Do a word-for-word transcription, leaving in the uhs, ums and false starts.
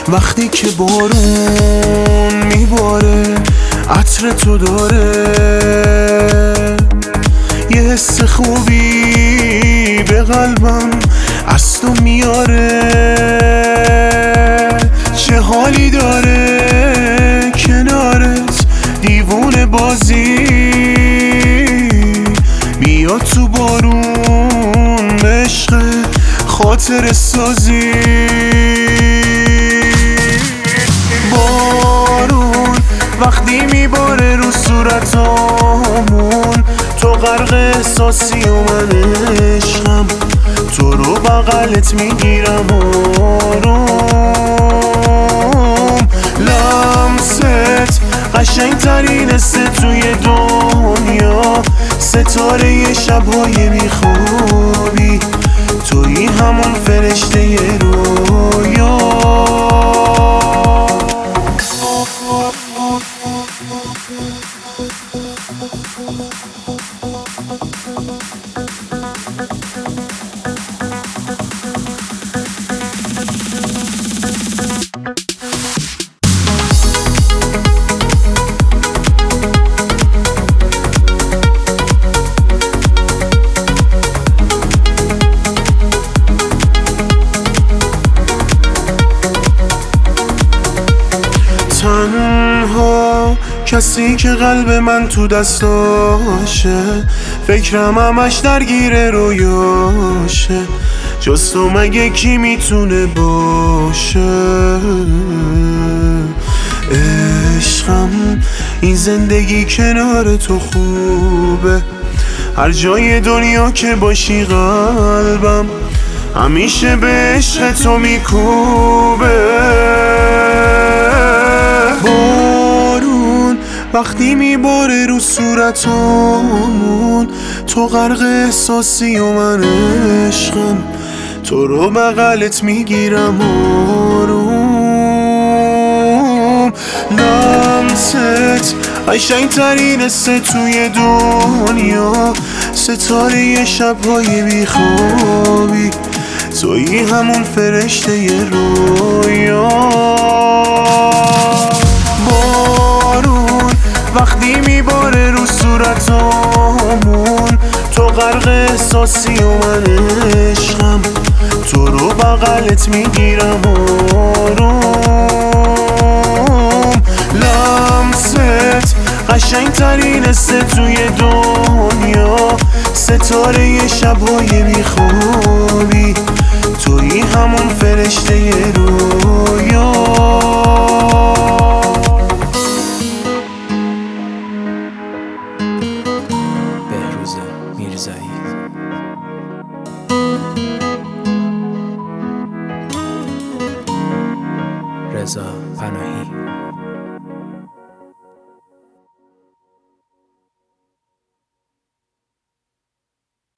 وقتی که بارون میباره عطر تو داره، یه حس خوبی به قلبم از تو میاره. چه حالی داره کنارت دیوونه بازی، بیا تو بارون عشق خاطر سازی. بارون وقتی میباره رو صورتامون، تو غرق احساسی و من عشقم، تو رو بغلت میگیرم آروم. لمست قشنگ ترین حس توی دنیا، ستاره شبهای بیخوابی، تویی همون فرشته رویا. تنها کسی که قلب من تو دستاشه، فکرم همش درگیر رویاشه، جز تو مگه کی میتونه باشه؟ عشقم این زندگی کنار تو خوبه، هر جای دنیا که باشی قلبم همیشه به عشق تو میکوبه. بارون وقتی میباره رو صورتامون، تو غرق احساسی و من عشقم، تو رو بغلت میگیرم آروم. لمست قشنگ ترین حس توی دنیا، ستاره شبهای بیخوابی، تویی همون فرشته رویا. بارون وقتی میباره رو صورتامون، تو غرق احساسی و من عشقم، تو رو بغلت میگیرم آروم. لمست قشنگ ترین حس توی دنیا، ستاره شبهای بیخوابی،